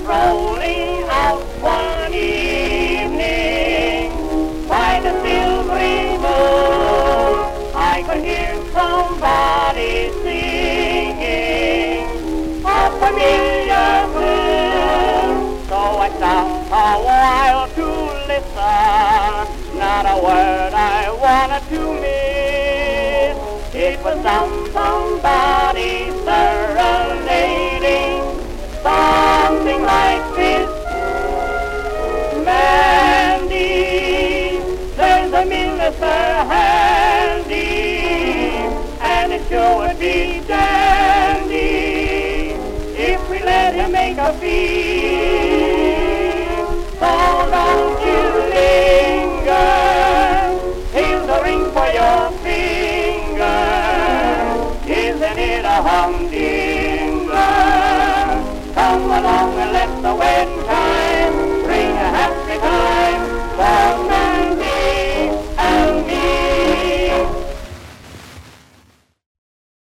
strolling out one evening by the silvery moon, I could hear somebody singing a familiar tune. So I stopped a while to listen, not a word I wanted to miss. It was somebody serenading, something like this. Mandy, there's a minister handy, and it sure would be dandy if we let him make a fee. So don't you linger, here's a ring for your finger. Isn't it a hum?